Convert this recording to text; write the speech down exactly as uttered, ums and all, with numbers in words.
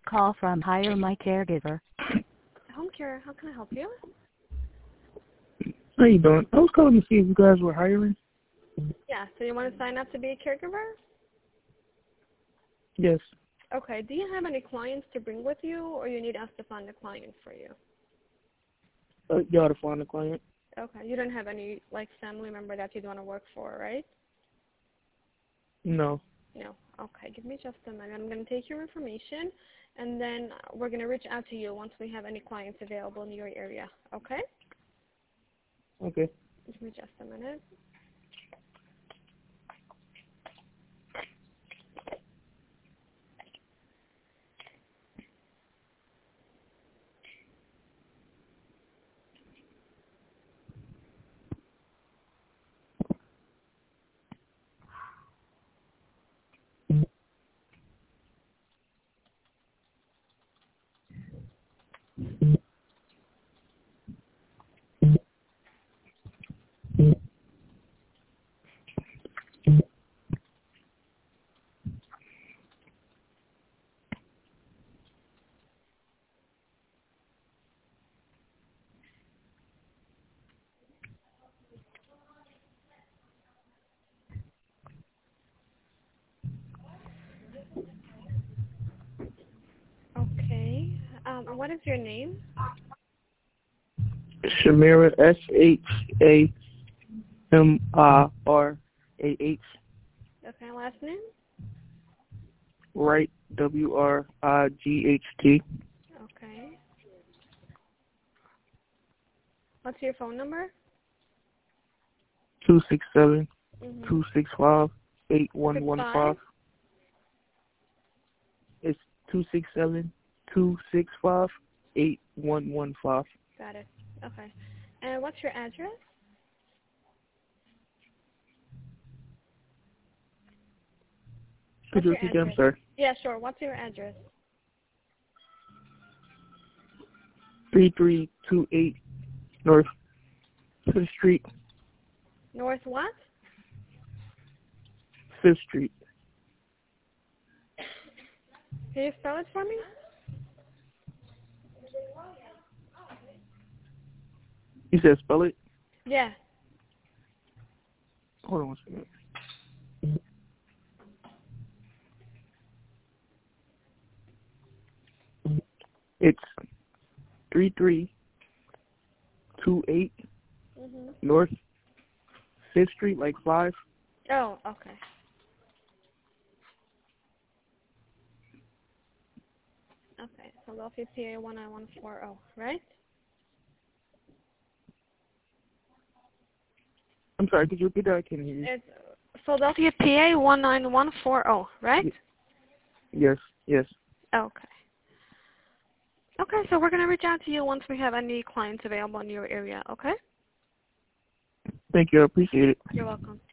call from Hire My Caregiver. Home care, how can I help you? How you doing? I was calling to see if you guys were hiring. Yeah, so you want to sign up to be a caregiver? Yes. Okay, do you have any clients to bring with you, or you need us to find a client for you? Uh, y'all to find a client. Okay, you don't have any, like, family member that you'd want to work for, right? No. No. Okay, give me just a minute. I'm going to take your information, and then we're going to reach out to you once we have any clients available in your area, okay? Okay. Give me just a minute. Okay. Um, what is your name? Shamira, S H A M I R A H. Okay, last name? Wright, W R I G H T. Okay. What's your phone number? two six seven, Mm-hmm. two six five, eight one one five. It's two six seven, two six five, eight one one five. Got it. Okay. And what's your address? Could What's you your repeat that? I'm address? sorry. Yeah, sure. What's your address? three three two eight North Fifth Street. North what? Fifth Street. Can you spell it for me? You said spell it? Yeah. Hold on one second. It's three three two eight Mhm. North Fifth Street, like five. Oh, okay. Okay, Philadelphia, P A one nine one four zero, right? I'm sorry, could you repeat that? I can't hear you. It's Philadelphia, P A one nine one four zero, right? Yes, yes. Okay. Okay, so we're going to reach out to you once we have any clients available in your area, okay? Thank you, I appreciate it. You're welcome.